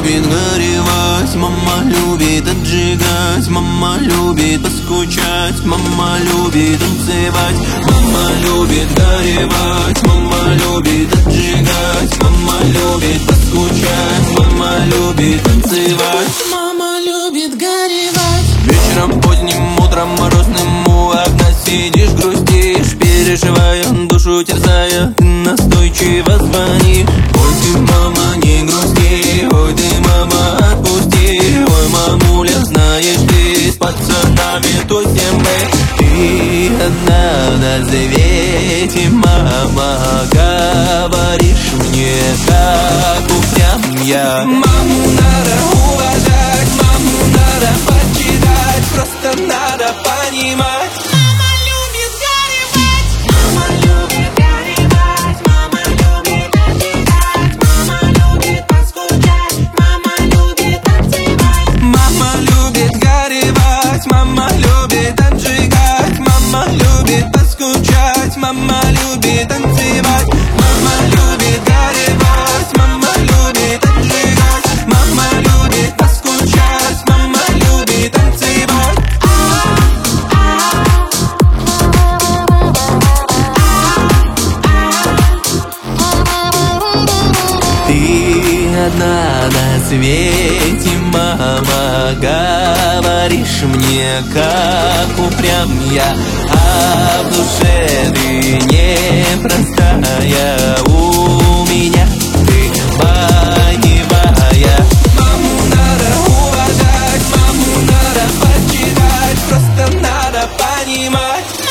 любит горевать, мама любит отжигать, мама любит поскучать, мама любит танцевать, мама любит горевать, мама любит отжигать, мама любит поскучать, мама любит танцевать, мама любит горевать. Вечером, поздним утром, морозным у окна сидишь, грустишь, переживая, душу терзая, ты настойчиво звонишь. Ой, ты, мама, не грусти, ой, ты, мама, отпусти, ой, мамуля, знаешь, ты с пацанами тусим мы. Ты одна на свете, мама, говоришь мне, как упрям я. Маму надо уважать, маму надо почитать, просто надо понимать. Мама любит горевать, мама любит горевать, мама любит отжигать, мама любит поскучать, мама любит танцевать. Мама любит горевать, мама любит отжигать, мама любит поскучать, мама любит танцевать. Мама любит горевать, мама любит отжигать, мама любит поскучать, мама любит танцевать. Ты одна на свете, мама, говоришь мне, как упрям я, а в душе ты непростая, у меня ты боевая. Маму надо уважать, маму надо почитать, просто надо понимать.